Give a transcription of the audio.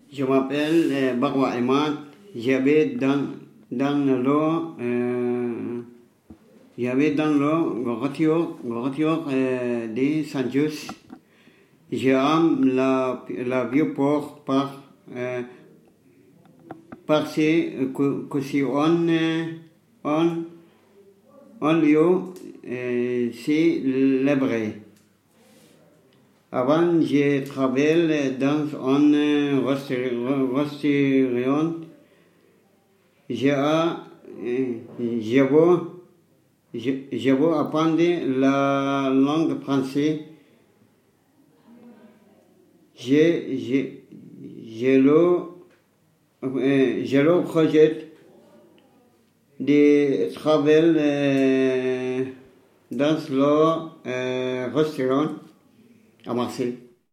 Je m'appelle Barwa Emad. J'habite dans le Goratiok de Saint-Just. J'aime la Vieux-Port parce que si on lieu célébré. Avant, je travaillais dans un restaurant. Je veux apprendre la langue française. J'ai le projet de travailler dans le restaurant à Marseille.